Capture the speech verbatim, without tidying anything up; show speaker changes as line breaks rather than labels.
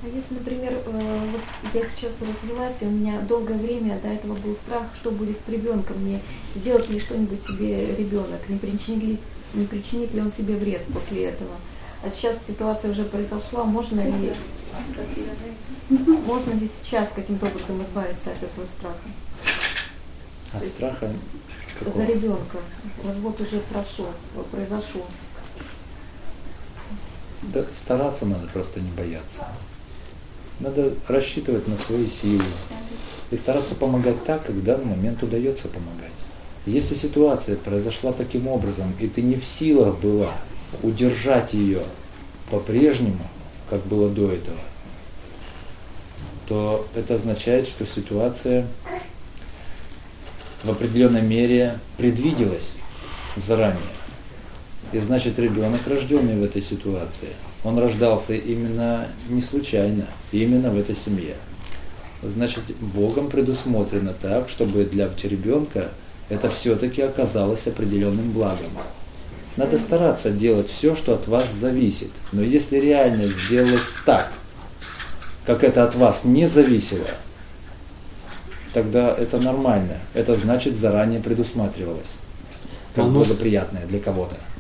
А если, например, вот я сейчас развелась, и у меня долгое время до этого был страх, что будет с ребенком, мне сделает ли что-нибудь себе ребенок, не причинит ли, не причинит ли он себе вред после этого. А сейчас ситуация уже произошла, можно ли, можно ли сейчас каким-то образом избавиться от этого страха?
От страха какого?
За ребенка. Развод уже прошел, произошел.
Да, стараться надо, просто не бояться. Надо рассчитывать на свои силы и стараться помогать так, как в данный момент удается помогать. Если ситуация произошла таким образом, и ты не в силах была удержать ее по-прежнему, как было до этого, то это означает, что ситуация в определенной мере предвиделась заранее. И значит, ребенок, рожденный в этой ситуации, он рождался именно не случайно, именно в этой семье. Значит, Богом предусмотрено так, чтобы для ребенка это все-таки оказалось определенным благом. Надо стараться делать все, что от вас зависит. Но если реальность сделалась так, как это от вас не зависело, тогда это нормально. Это значит, заранее предусматривалось, как благоприятное для кого-то.